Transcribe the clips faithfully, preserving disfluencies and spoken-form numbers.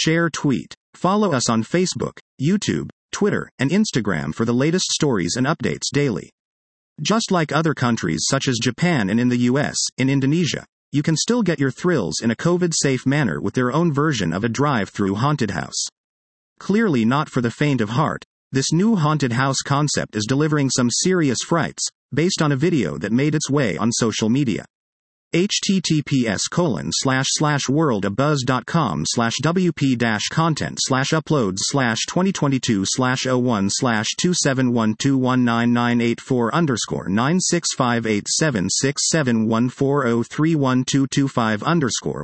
share, tweet. Follow us on Facebook, YouTube, Twitter, and Instagram for the latest stories and updates daily. Just like other countries such as Japan and in the U S, in Indonesia, you can still get your thrills in a COVID-safe manner with their own version of a drive-through haunted house. Clearly not for the faint of heart, this new haunted house concept is delivering some serious frights, based on a video that made its way on social media. https colon slash slash worldabuzz.com slash wp dash content slash uploads slash 2022 slash 01 slash 271219984 underscore 965876714031225 underscore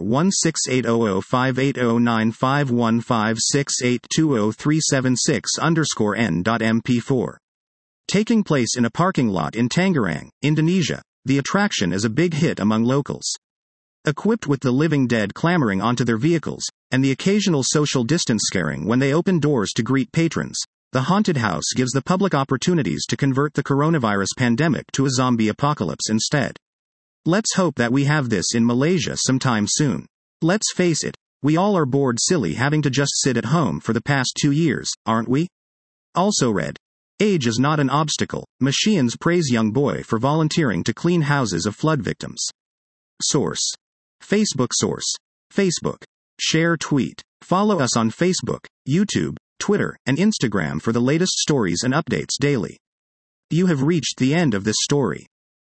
1680058095156820376 underscore n.mp4. Taking place in a parking lot in Tangerang, Indonesia, the attraction is a big hit among locals. Equipped with the living dead clamoring onto their vehicles, and the occasional social distance scaring when they open doors to greet patrons, the haunted house gives the public opportunities to convert the coronavirus pandemic to a zombie apocalypse instead. Let's hope that we have this in Malaysia sometime soon. Let's face it, we all are bored silly having to just sit at home for the past two years, aren't we? Also read. Age is not an obstacle. Machians praise young boy for volunteering to clean houses of flood victims. Source. Facebook source. Facebook. Share, tweet. Follow us on Facebook, YouTube, Twitter, and Instagram for the latest stories and updates daily. You have reached the end of this story.